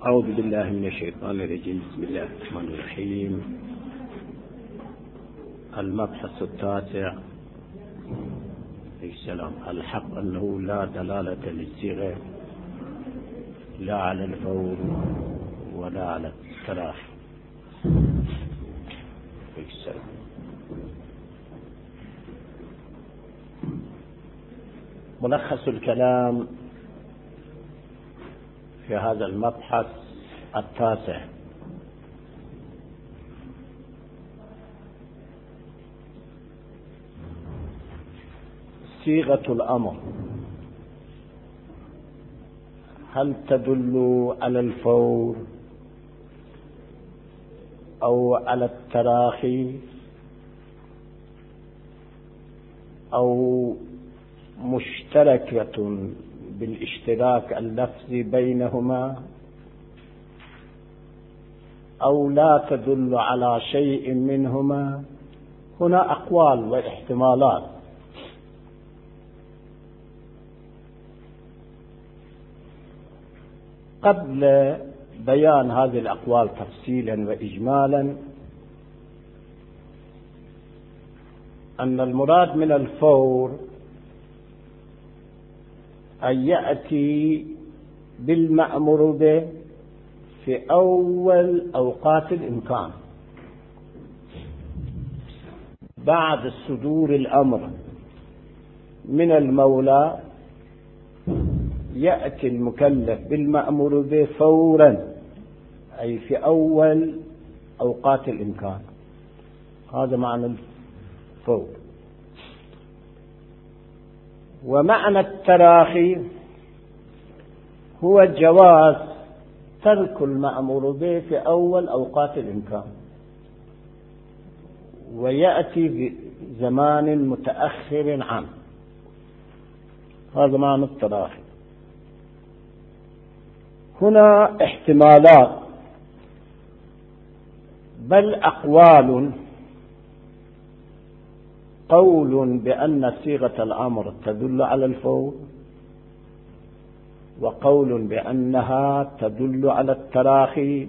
أعوذ بالله من الشيطان الرجيم. بسم الله الرحمن الرحيم. المبحث التاسع. السلام. الحق أنه لا دلالة للصيغة لا على الفور ولا على التراخي. السلام. ملخص الكلام في هذا المبحث التاسع: صيغة الأمر هل تدل على الفور أو على التراخي أو مشتركة بالاشتراك اللفظي بينهما أو لا تدل على شيء منهما؟ هنا أقوال واحتمالات. قبل بيان هذه الأقوال تفصيلا وإجمالا، أن المراد من الفور أن يأتي بالمأمور به في أول أوقات الإمكان بعد صدور الأمر من المولى. يأتي المكلف بالمأمور به فورا، أي في أول أوقات الإمكان. هذا معنى الفور. ومعنى التراخي هو جواز ترك المأمور به في أول أوقات الإمكان ويأتي بزمان متأخر عنه. هذا معنى التراخي. هنا احتمالات بل أقوال: قول بأن صيغة الأمر تدل على الفور، وقول بأنها تدل على التراخي،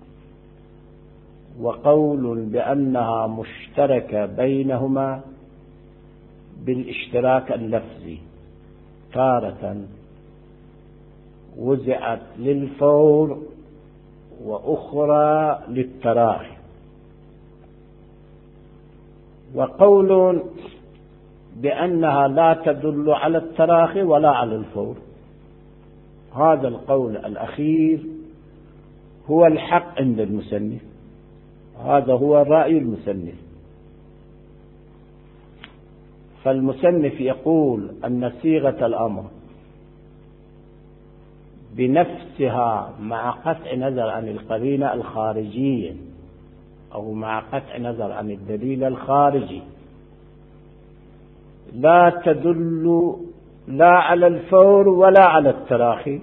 وقول بأنها مشتركة بينهما بالاشتراك اللفظي، تارة وزعت للفور وأخرى للتراخي، وقول بأنها لا تدل على التراخي ولا على الفور. هذا القول الأخير هو الحق عند المصنف، هذا هو رأي المصنف. فالمصنف يقول أن صيغة الأمر بنفسها مع قطع نظر عن القرينة الخارجية أو مع قطع نظر عن الدليل الخارجي لا تدل لا على الفور ولا على التراخي.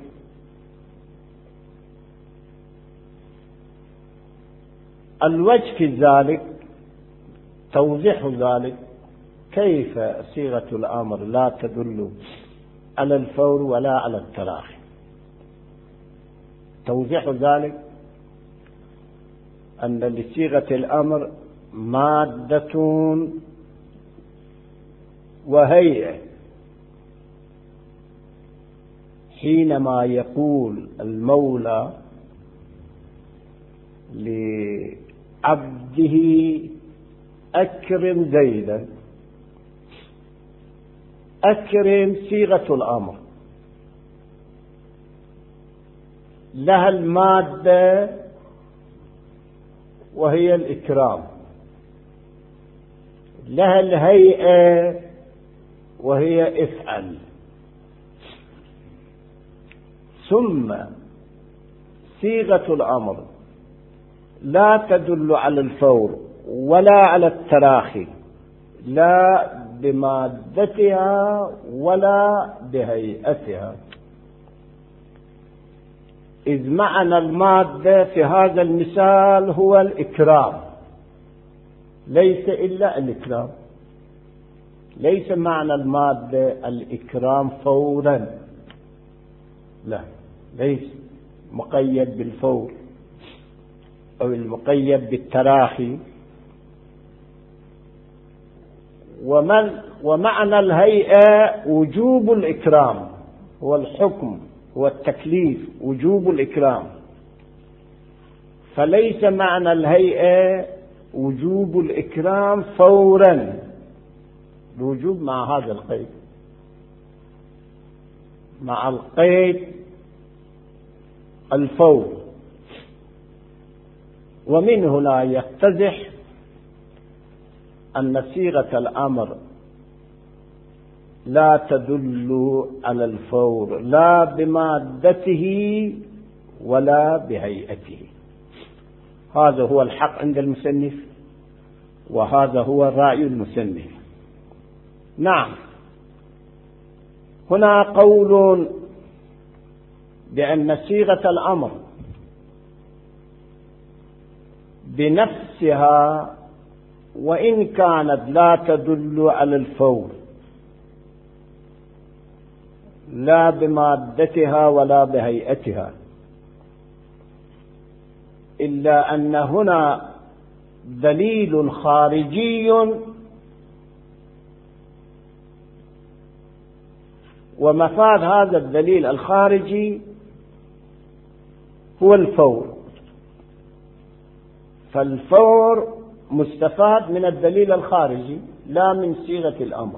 الوجه في ذلك توضيح ذلك: كيف صيغة الأمر لا تدل على الفور ولا على التراخي؟ توضيح ذلك أن لصيغة الأمر مادة وهيئة. حينما يقول المولى لعبده أكرم زيدا، أكرم صيغة الأمر لها المادة وهي الإكرام، لها الهيئة وهي افعل. ثم صيغة الأمر لا تدل على الفور ولا على التراخي، لا بمادتها ولا بهيئتها، إذ معنى المادة في هذا المثال هو الإكرام، ليس إلا الإكرام. ليس معنى المادة الإكرام فورا، لا، ليس المقيد بالفور أو المقيد بالتراخي. ومعنى الهيئة وجوب الإكرام، هو الحكم، هو التكليف، وجوب الإكرام. فليس معنى الهيئة وجوب الإكرام فورا، الوجوب مع هذا القيد، مع القيد الفور. ومن هنا يتضح أن صيغة الأمر لا تدل على الفور، لا بمادته ولا بهيئته. هذا هو الحق عند المصنف، وهذا هو رأي المصنف. نعم، هنا قول بأن صيغة الأمر بنفسها وإن كانت لا تدل على الفور، لا بمادتها ولا بهيئتها، إلا أن هنا دليل خارجي، ومفاد هذا الدليل الخارجي هو الفور. فالفور مستفاد من الدليل الخارجي لا من صيغة الأمر.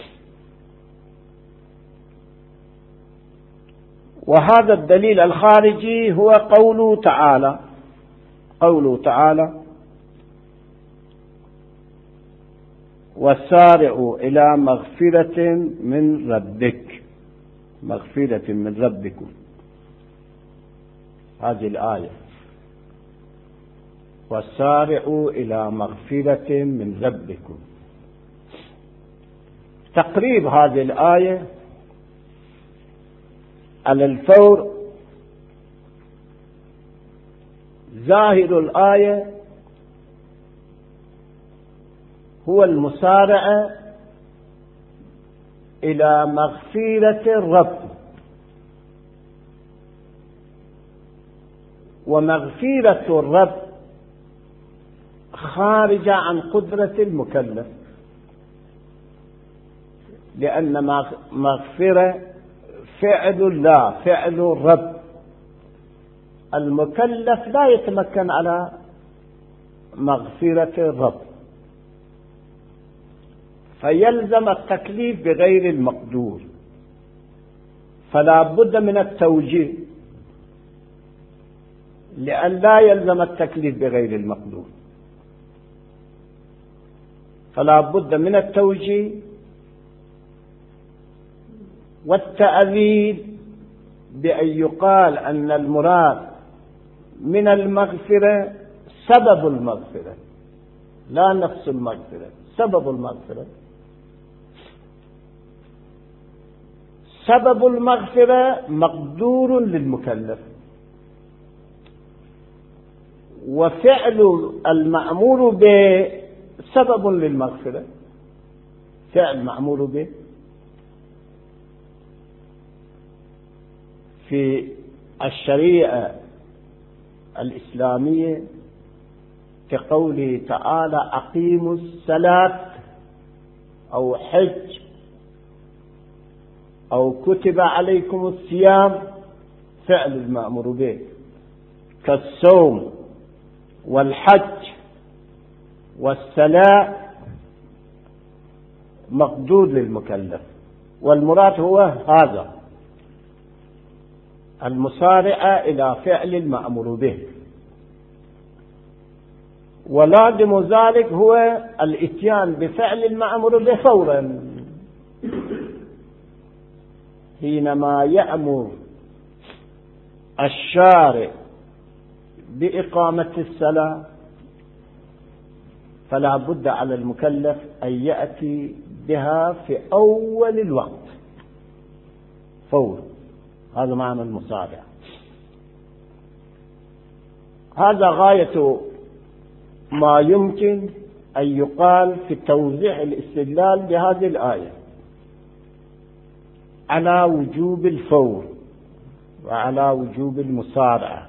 وهذا الدليل الخارجي هو قوله تعالى وسارعوا إلى مغفرة من ربكم. هذه الآية، وسارعوا إلى مغفرة من ربكم. تقريب هذه الآية على الفور، ظاهر الآية هو المسارعة إلى مغفرة الرب، ومغفرة الرب خارجة عن قدرة المكلف، لأن مغفرة فعل لا فعل الرب، المكلف لا يتمكن على مغفرة الرب، فيلزم التكليف بغير المقدور، فلا بد من التوجيه لأن لا يلزم التكليف بغير المقدور، فلا بد من التوجيه والتأويل بأن يقال أن المراد من المغفرة سبب المغفرة لا نفس المغفرة، سبب المغفرة. سبب المغفرة مقدور للمكلف، وفعل المأمور به سبب للمغفرة، فعل مأمور به. في الشريعة الإسلامية كقوله تعالى أقيموا الصلاة أو حج أو كتب عليكم الصيام، فعل المأمور به، كالصوم والحج والصلاة مقدور للمكلف، والمراد هو هذا المسارعة إلى فعل المأمور به. ولازم ذلك هو الإتيان بفعل المأمور به فورا. حينما يأمر الشارع بإقامة الصلاة فلا بد على المكلف أن يأتي بها في أول الوقت فورا. هذا معنى المسارعة. هذا غاية ما يمكن أن يقال في توضيح الاستدلال بهذه الآية على وجوب الفور وعلى وجوب المسارعة.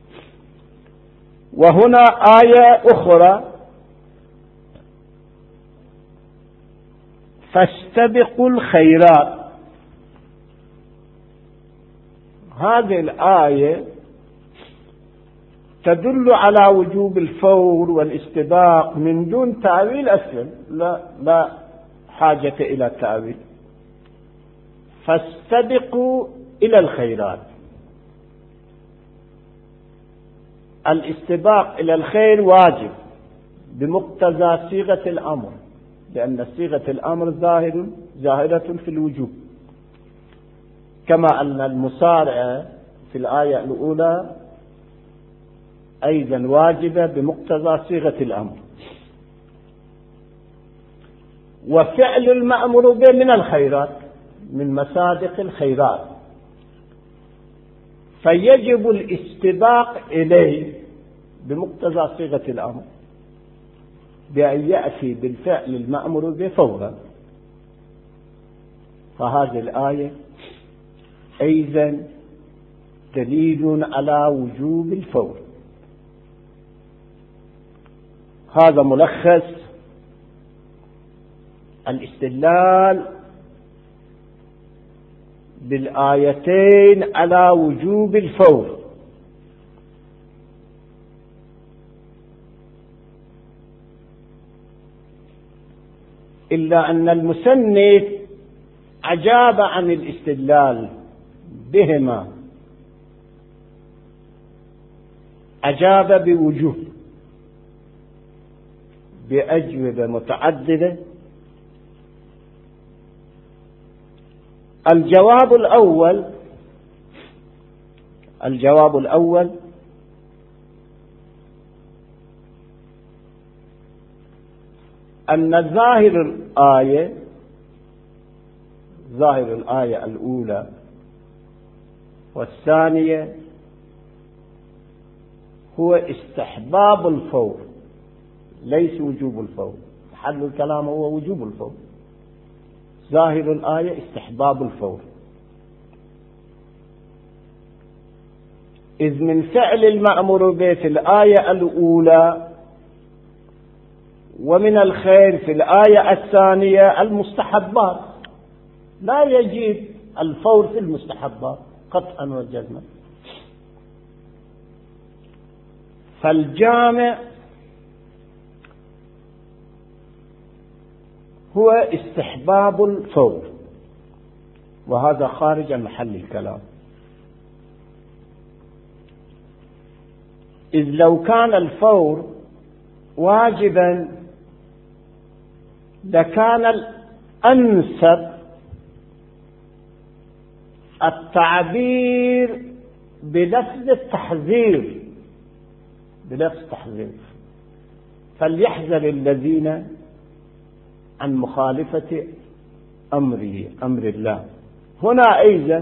وهنا آية أخرى: فاستبقوا الخيرات. هذه الآية تدل على وجوب الفور والاستباق من دون تأويل أصلا، لا حاجة إلى تأويل. فاستبقوا إلى الخيرات. الاستباق إلى الخير واجب بمقتضى صيغة الأمر، لأن صيغة الأمر ظاهرة في الوجوب، كما أن المسارعة في الآية الأولى أيضا واجبة بمقتضى صيغة الأمر. وفعل المأمور به من الخيرات، من مصادق الخيرات، فيجب الاستباق إليه بمقتضى صيغة الأمر بأن يأتي بالفعل المأمور به فورا. فهذه الآية أيضا دليل على وجوب الفور. هذا ملخص الاستدلال بالآيتين على وجوب الفور. إلا أن المصنف أجاب عن الاستدلال بهما، أجاب بوجوه بأجوبة متعددة. الجواب الأول أن ظاهر الآية الأولى والثانية هو استحباب الفور، ليس وجوب الفور. حل الكلام هو وجوب الفور. ظاهر الآية استحباب الفور، إذ من فعل المأمور به في الآية الأولى ومن الخير في الآية الثانية المستحبات، لا يجب الفور في المستحبات قطعا وجزما. فالجامع هو استحباب الفور، وهذا خارج عن محل الكلام. إذ لو كان الفور واجبا لكان الأنسب التعبير بلفظ التحذير، فليحذر الذين عن مخالفة أمر الله. هنا أيضا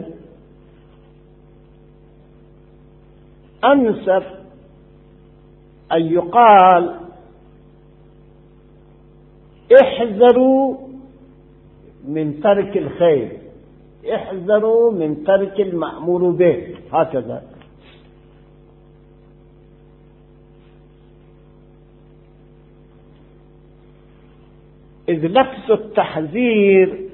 أنسب أن يقال احذروا من ترك الخير، احذروا من ترك المأمور به، هكذا. إذ لفظ التحذير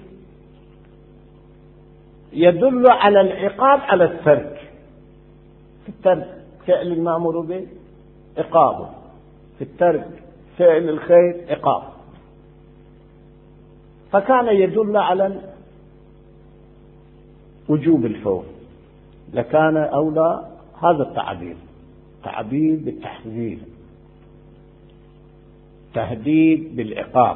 يدل على العقاب على الترك. في الترك فعل المأمور به عقابه، في الترك فعل الخير عقاب، فكان يدل على وجوب الفور، لكان أولى هذا التعبير، تعبير بالتحذير، تهديد بالعقاب.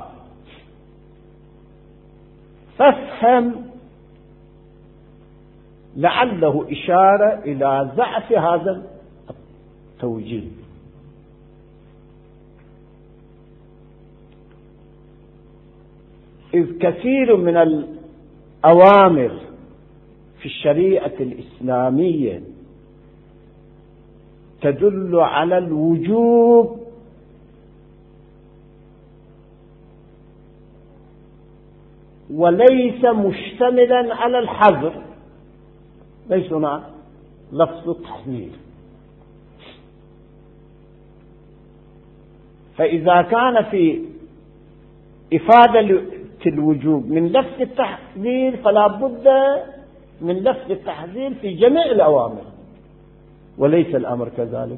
فافهم لعله إشارة إلى ضعف هذا التوجيه. إذ كثير من الأوامر في الشريعة الإسلامية تدل على الوجوب وليس مشتملا على الحظر، ليس هناك لفظ التحذير. فإذا كان في إفادة الوجوب من لفظ التحذير فلا بد من لفظ التحذير في جميع الأوامر، وليس الأمر كذلك.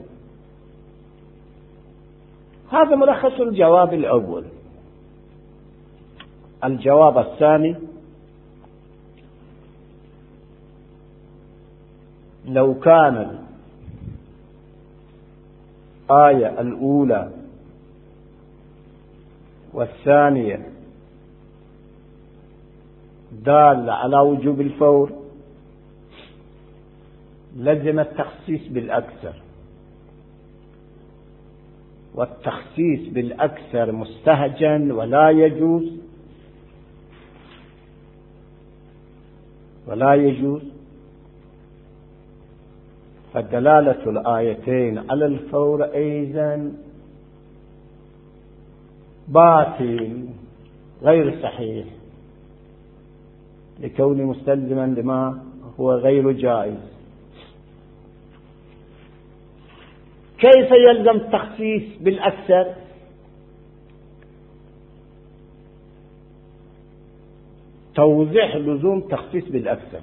هذا ملخص الجواب الأول. الجواب الثاني: لو كان الآية الأولى والثانية دالة على وجوب الفور لزم التخصيص بالأكثر، والتخصيص بالأكثر مستهجن ولا يجوز. فدلالة الآيتين على الفور أيضا باطل غير صحيح، لكونه مستلزما لما هو غير جائز. كيف يلزم التخصيص بالأكثر؟ توضيح لزوم تخصيص بالأكثر: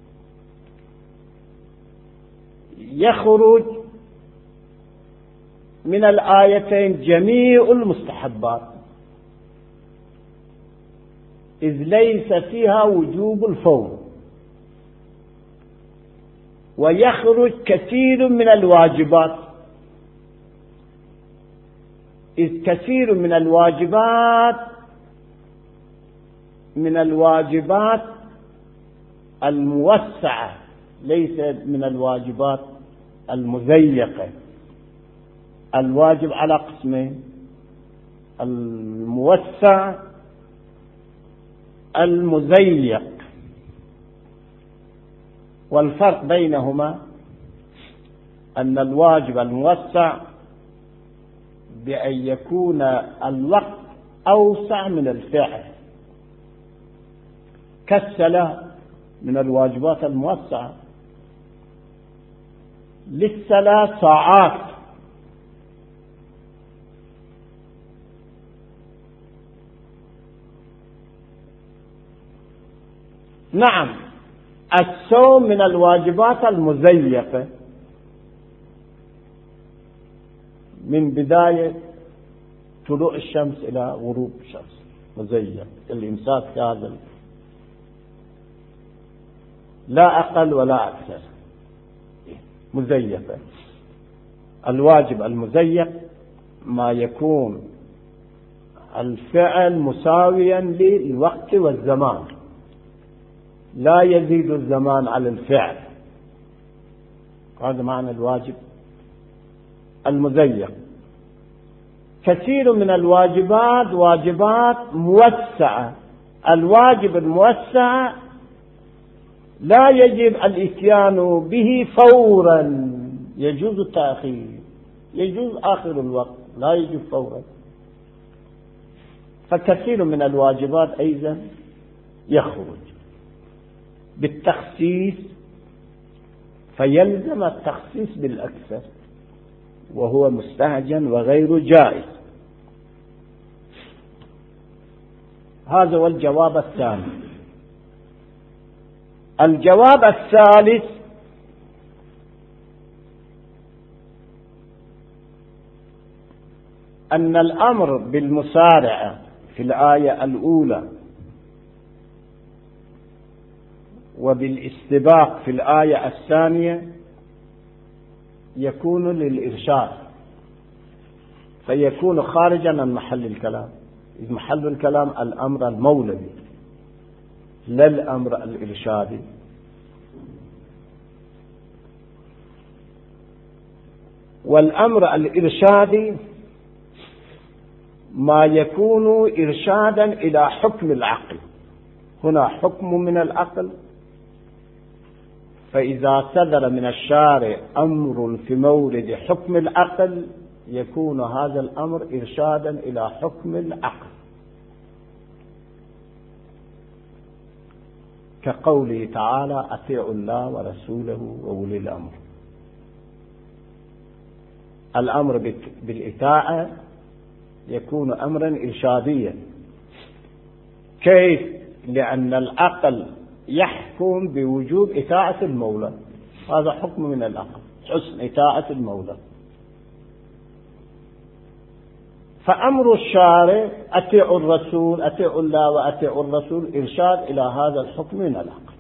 يخرج من الآيتين جميع المستحبات، إذ ليس فيها وجوب الفور، ويخرج كثير من الواجبات، إذ كثير من الواجبات الموسعة، ليس من الواجبات المضيقة. الواجب على قسمين: الموسع المضيق، والفرق بينهما أن الواجب الموسع بأن يكون الوقت أوسع من الفعل، كالصلاة من الواجبات الموسعة، للصلاة ساعات، نعم. الصوم من الواجبات المزيقة، من بداية طلوع الشمس إلى غروب الشمس مزيق، الإمساك هذا لا أقل ولا أكثر، مزيقة. الواجب المزيق ما يكون الفعل مساويا للوقت والزمان، لا يزيد الزمان على الفعل، هذا معنى الواجب المزيق. كثير من الواجبات واجبات موسعة، الواجب الموسع لا يجب الاتيان به فورا، يجوز التأخير، يجوز آخر الوقت، لا يجوز فورا. فكثير من الواجبات أيضا يخرج بالتخصيص، فيلزم التخصيص بالأكثر، وهو مستهجن وغير جائز. هذا هو الجواب الثاني. الجواب الثالث: أن الأمر بالمسارعة في الآية الأولى وبالاستباق في الآية الثانية يكون للإرشاد، فيكون خارجا عن محل الكلام، إذ محل الكلام الأمر المولوي لا الأمر الإرشادي. والأمر الإرشادي ما يكون إرشادا إلى حكم العقل، هنا حكم من العقل، فإذا صدر من الشارع أمر في مورد حكم العقل يكون هذا الأمر إرشادا إلى حكم العقل. كقوله تعالى أطيعوا الله ورسوله وأولي الأمر. الأمر بالإطاعة يكون أمرا إرشاديا. كيف؟ لأن العقل يحكم بوجوب إطاعة المولى، هذا حكم من العقل، حسن إطاعة المولى. فأمر الشارع أطيعوا الرسول، أطيعوا الله وأطيعوا الرسول، إرشاد إلى هذا الحكم من العقل.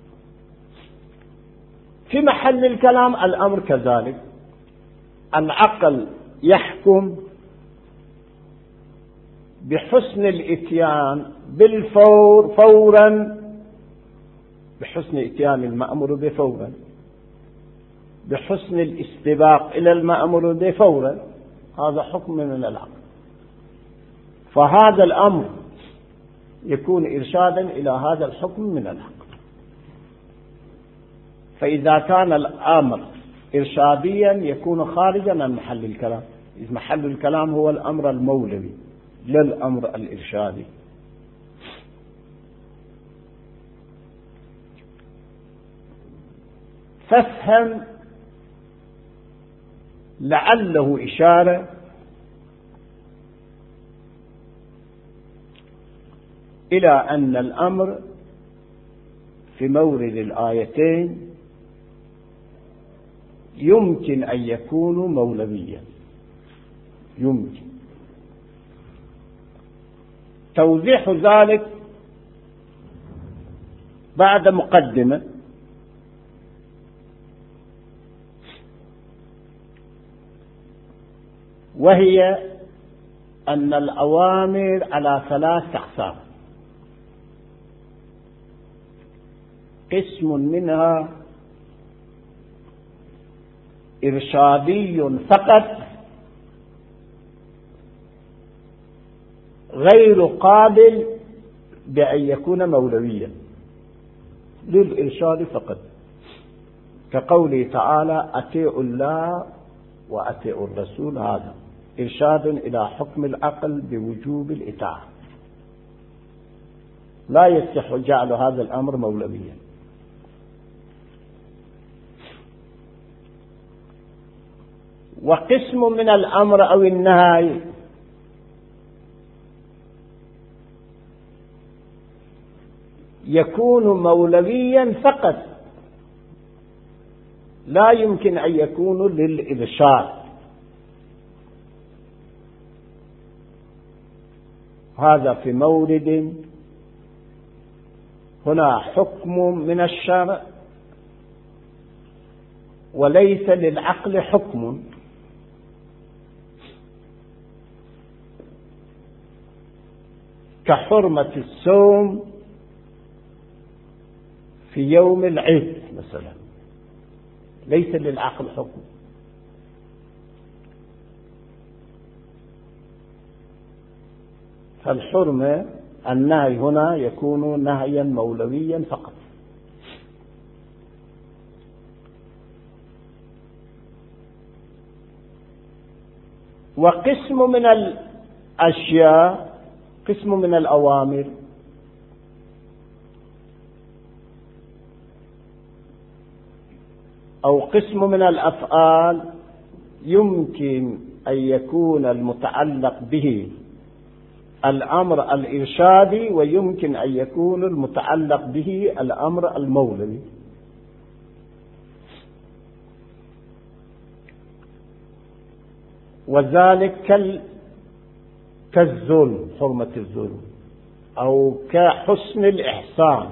في محل الكلام الأمر كذلك، العقل يحكم بحسن الإتيان بالفور فورا، بحسن إتيان المأمور بفورا، بحسن الاستباق إلى المأمور بفورا، هذا حكم من العقل. فهذا الأمر يكون إرشادا إلى هذا الحكم من العقل. فإذا كان الأمر إرشاديا يكون خارجا عن محل الكلام، إذ محل الكلام هو الأمر المولوي لا الأمر الإرشادي. فافهم لعله إشارة إلى أن الأمر في مورد الآيتين يمكن أن يكون مولويا. يمكن توضيح ذلك بعد مقدمة، وهي أن الأوامر على 3 أقسام: قسم منها إرشادي فقط غير قابل بأن يكون مولويا، للإرشاد فقط، كقوله تعالى أطيعوا الله وأطيعوا الرسول، هذا إرشاد إلى حكم العقل بوجوب الإطاعة، لا يصح جعل هذا الأمر مولويا. وقسم من الأمر أو النهي يكون مولويا فقط، لا يمكن أن يكون للإرشاد، هذا في مورد هنا حكم من الشرع وليس للعقل حكم، كحرمة الصوم في يوم العيد مثلا، ليس للعقل حكم. فالحرمة النهي هنا يكون نهيا مولويا فقط. وقسم من الأشياء، قسم من الأوامر أو قسم من الأفعال يمكن أن يكون المتعلق به الأمر الإرشادي، ويمكن أن يكون المتعلق به الأمر المولوي. وذلك كالظلم، حرمة الظلم، أو كحسن الإحسان.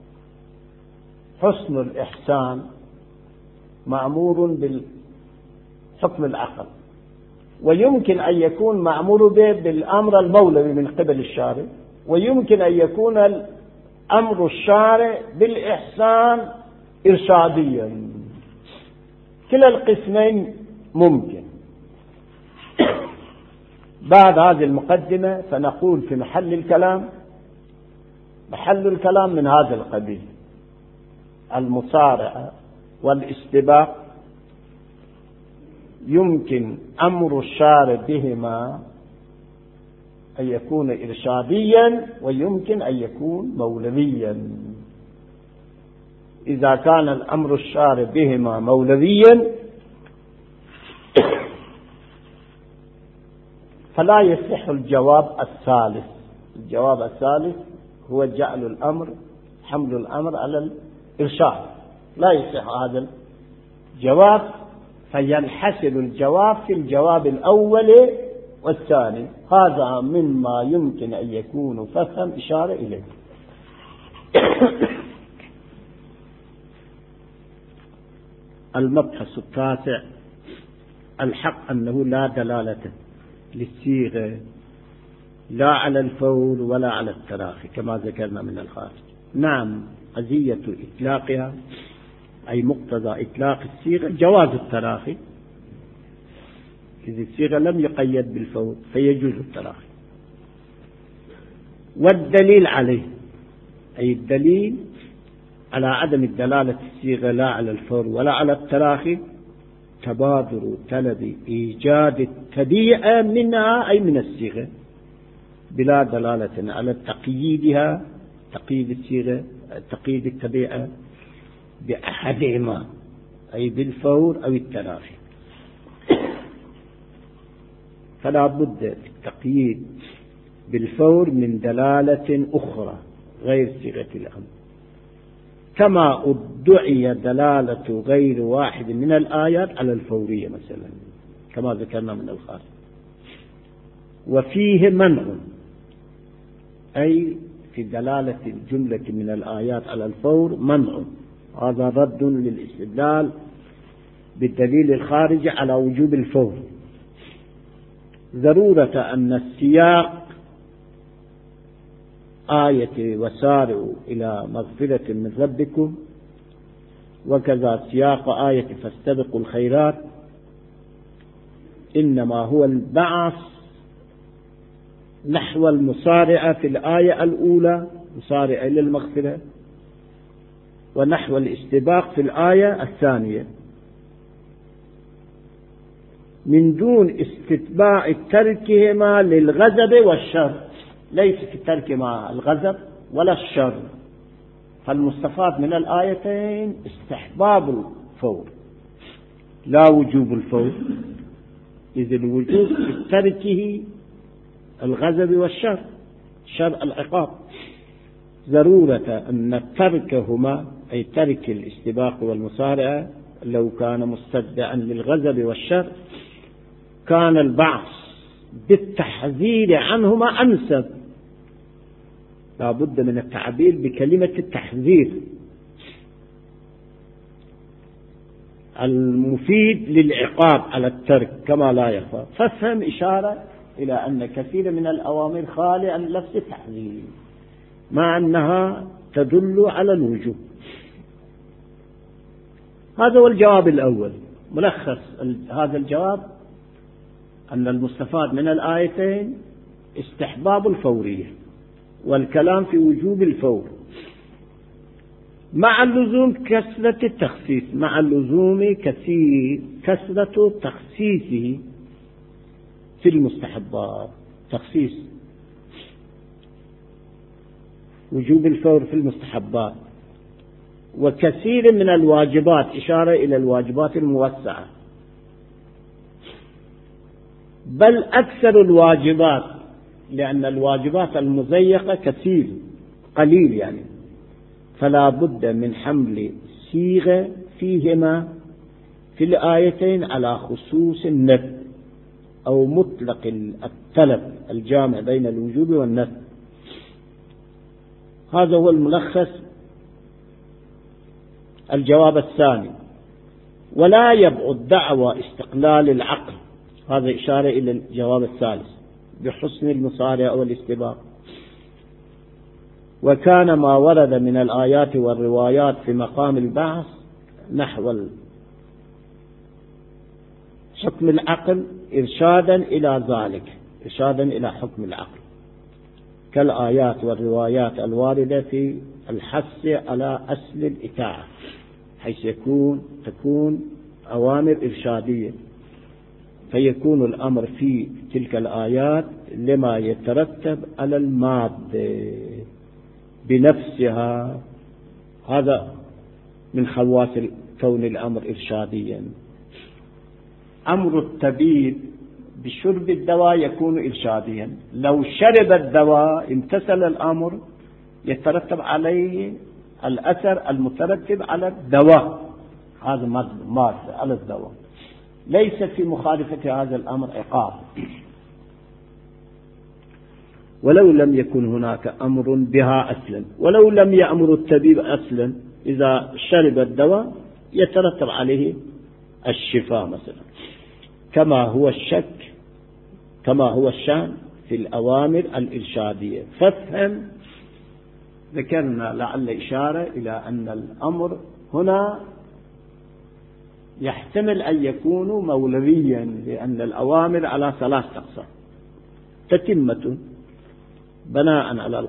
حسن الإحسان مأمور بالحكم العقل، ويمكن أن يكون مأمور به بالأمر المولوي من قبل الشارع، ويمكن أن يكون الأمر الشارع بالإحسان إرشاديا. كلا القسمين ممكن. بعد هذه المقدمة فنقول في محل الكلام، محل الكلام من هذا القبيل: المصارعة والاستباق يمكن أمر الشارع بهما أن يكون إرشاديا، ويمكن أن يكون مولويا. إذا كان الأمر الشارع بهما مولويا فلا يصح الجواب الثالث. الجواب الثالث هو جعل الأمر، حمل الأمر على الإرشاد، لا يصح هذا الجواب، فينحسر الجواب في الجواب الأول والثاني. هذا مما يمكن أن يكون فهم إشارة إليه. المبحث التاسع: الحق أنه لا دلالة للصيغة لا على الفور ولا على التراخي كما ذكرنا من الخارج. نعم، قضية إطلاقها أي مقتضى إطلاق الصيغة جواز التراخي، إذا الصيغة لم يقيد بالفور فيجوز التراخي. والدليل عليه أي الدليل على عدم الدلالة الصيغة لا على الفور ولا على التراخي تبادر طلب إيجاد التبيعة منها أي من الصيغة بلا دلالة على تقييدها، تقييد الصيغة، تقييد التبيعة بأحدهما أي بالفور أو التراخي. فلا بد التقييد بالفور من دلالة أخرى غير صيغة الأمر، كما ادعي دلالة غير واحد من الآيات على الفورية مثلا كما ذكرنا من الخارج. وفيه منع أي في دلالة الجملة من الآيات على الفور منع، هذا رد للاستدلال بالدليل الخارجي على وجوب الفور. ضرورة أن السياق آية وسارعوا إلى مغفرة من ربكم، وكذا سياق آية فاستبقوا الخيرات، إنما هو البعث نحو المسارعة في الآية الأولى، مسارعة للمغفرة، ونحو الاستباق في الآية الثانية، من دون استتباع تركهما للغضب والشر. ليس في ترك مع الغضب ولا الشر، فالمستفاد من الآيتين استحباب الفور لا وجوب الفور، إذ الوجوب في تركه الغضب والشر، شر العقاب. ضرورة أن تركهما أي ترك الاستباق والمسارعة لو كان مستدعا للغضب والشر كان البعث بالتحذير عنهما أنسب. لا بد من التعبير بكلمة التحذير المفيد للعقاب على الترك كما لا يخفى. فافهم إشارة إلى أن كثير من الأوامر خالية عن لفظ التحذير مع أنها تدل على الوجوب. هذا هو الجواب الأول. ملخص هذا الجواب أن المستفاد من الآيتين استحباب الفورية والكلام في وجوب الفور مع اللزوم كثرة التخصيص، مع اللزوم كثرة تخصيصه في المستحبات، تخصيص وجوب الفور في المستحبات، وكثير من الواجبات، إشارة إلى الواجبات الموسعة، بل أكثر الواجبات، لأن الواجبات المضيقة كثير قليل يعني، فلا بد من حمل صيغة فيهما في الآيتين على خصوص الندب أو مطلق الطلب الجامع بين الوجوب والندب. هذا هو الملخص. الجواب الثاني: ولا يبعد دعوى استقلال العقل، هذا إشارة إلى الجواب الثالث بحسن المصارع والاستباق. وكان ما ورد من الآيات والروايات في مقام البعث نحو حكم العقل إرشادا إلى ذلك، إرشادا إلى حكم العقل، كالآيات والروايات الواردة في الحث على أصل الإطاعة، حيث تكون أوامر إرشادية، فيكون الأمر في تلك الآيات لما يترتب على المادة بنفسها. هذا من خواص كون الأمر إرشاديا. أمر الطبيب بشرب الدواء يكون إرشاديا، لو شرب الدواء امتثل الأمر يترتب عليه الأثر المترتب على الدواء، هذا مادة على الدواء، ليس في مخالفة هذا الأمر عقاب. ولو لم يكن هناك أمر بها أصلا، ولو لم يأمر الطبيب أصلا، إذا شرب الدواء يترتب عليه الشفاء مثلا، كما هو الشأن في الأوامر الإرشادية. فافهم، ذكرنا لعل إشارة إلى أن الأمر هنا يحتمل أن يكون مولويا، لأن الأوامر على 3 أقسام: تتمة بناء على